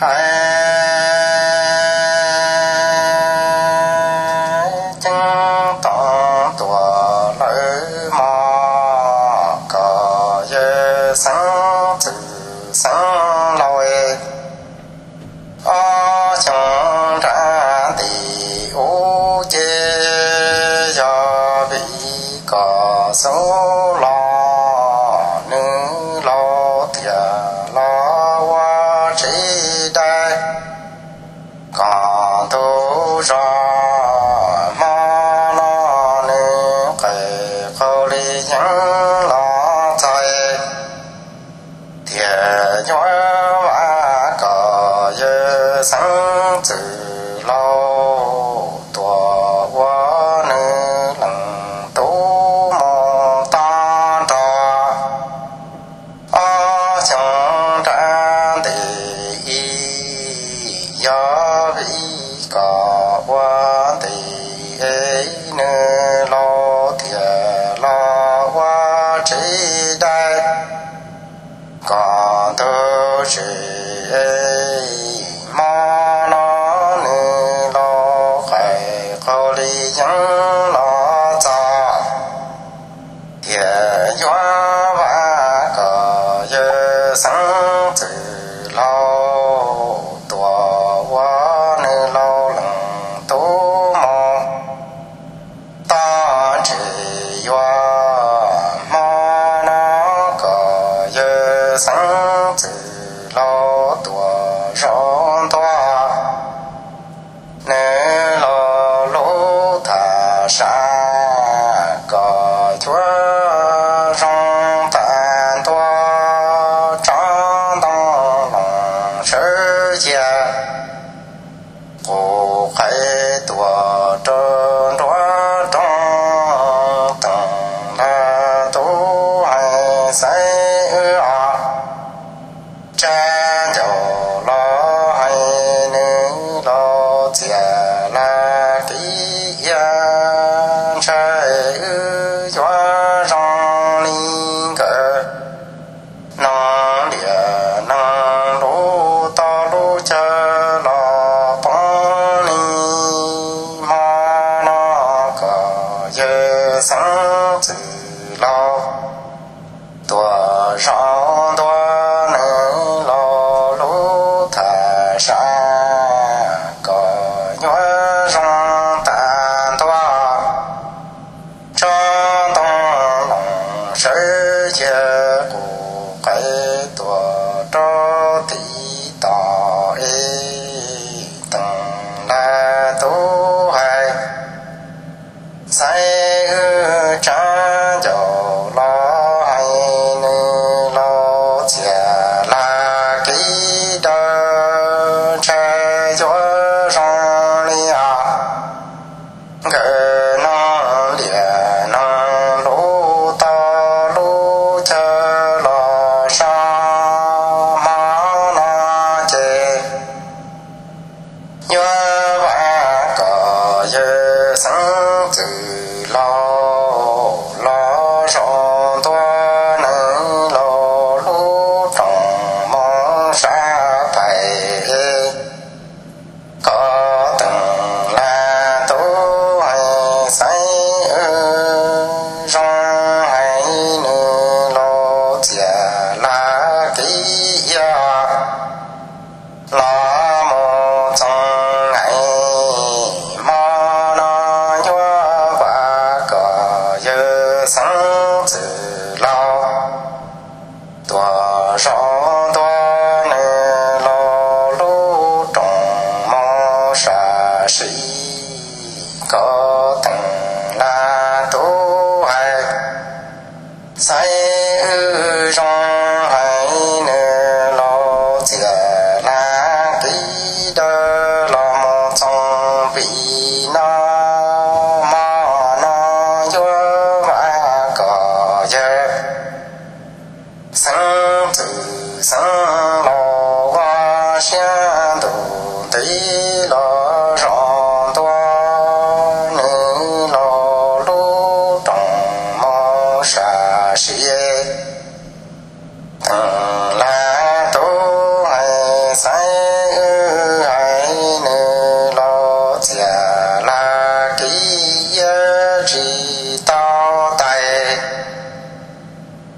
chứng tổng tuổi lỡ mò có dơ sáng từ sáng lôi ở trong ra thì ô chê do bị có số lo nữ lo thìa lo qua trí đây còn tu ra mà lo nữ cái khâu lý những lo thay thìa nhói và có dơ sáng từ lâu tua qua nữ lần tu mô ta trò ở trong ra thì do vì có qua thì ấy nữ lo thìa lo qua trí đây còn tu trí ấy mà nó nữ lo khai khâu lý những lo cho thìa gió và có dơ sáng từ lâu tua qua nữ lo lần tu mô ta chỉ gió mà nó có dơ sáng từ lâu tua rõn toa nữ lo lũ thả xa có chúa rong tàn toa trong đông lòng sơ chia cô khai tua trơn đoá trong từng là tu hay say ư cha dầu lo hay nữ lo chia là kỹ yên trái ư gió rong linh cờ nong địa nong lũ to lũ chơ lo bóng ni mà nó có dơ sáng từ lo tua rong tua nữ lo lũ thả xa có nhói rong tàn toa cho đông lòng sơ chia cụ cái tua cho tí tỏ ý từng là tu hay say ư cha dầu lo hay nữ lo chia là kỹ đơ trái gió rong lia gờ nong địa nong lũ to lũ chơ lo sa mà nó chê nhớ và có dơ sáng từ lo rõn toa nữ lo lũ trong mong xa thầy có từng là tu hay say ư rong hay nữ lo chia là kỹ lo một trong ngày mà nó nhớ và có dơ sáng từ lâu tua rõn tua nữ lo lũ trong mong xa sĩ có từng là tu hay say ư rong hay nữ lo chia là kỹ đơ lo một trong vị nó mà nó nhớ và có dơ sáng từ sáng lo qua xa tù tí lo rõn toa nữ lo lũ trong mong xa xìa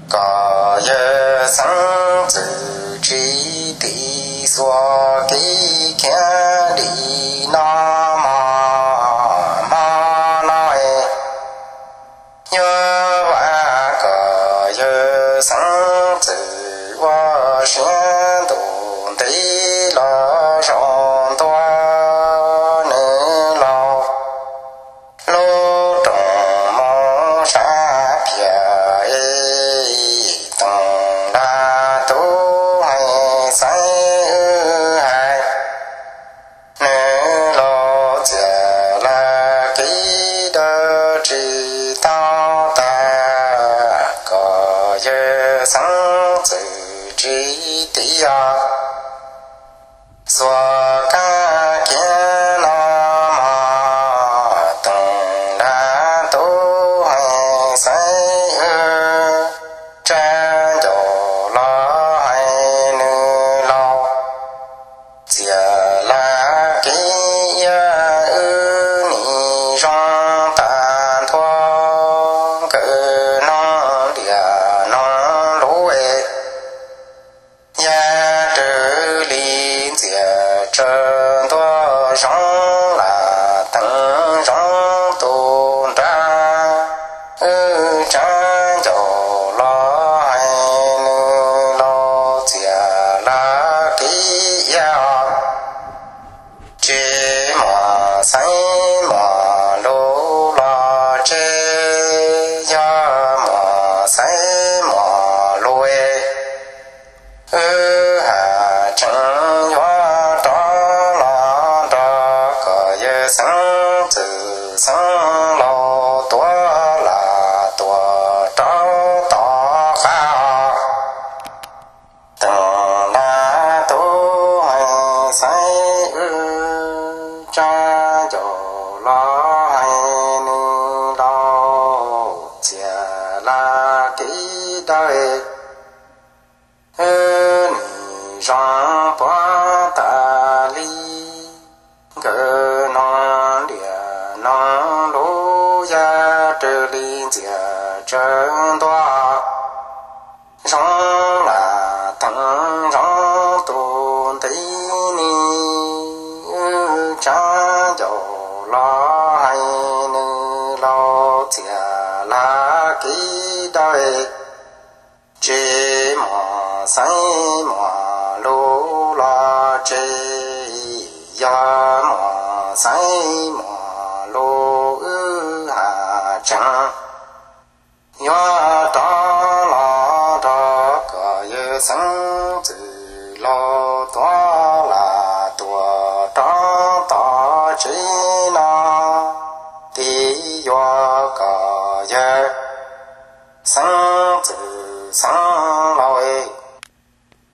có giờ sáng tự trí tí xóa kỹ kia đi nó mà nói nhớ và có giờ sáng tự qua xuyên tồn tí lo rộng toa nữ lo lô trồng mong xa phía tầng đa tu hay say hay nữ lo chả là kỹ đơ trì tao ta có dơ sáng tự trí tí xóa ca kia nó mà từng đã tu hay say trang cho lo hay nữ lo chả là kia ni rong tàn thoa cỡ non địa non lối nhà trở liên chia trơn toa rong là tăng rong tôn ra trang cho lo hay nữ lo chia là kỹ chế mà say mà lô la chế ya mà say mà lôi hà chẳng hóa đó là đó có ye sáng tự sáng lo tua là tua đó tỏ khá từng là tu hay say cha cho lo hay nữ lo chả là kỹ đời ni rong quá ta li cơ non địa non lô gia trở liên chia trơn toa rong là thằng rong tôn tí ni cha cho lo hay nữ lo chả là kỹ đời chế mà say mà lô la chế ya mà say mà lô hà chẳng ya đó là đó có ye sáng tự lo toa là tua đó ta chế na tí ya có ye sáng tự sáng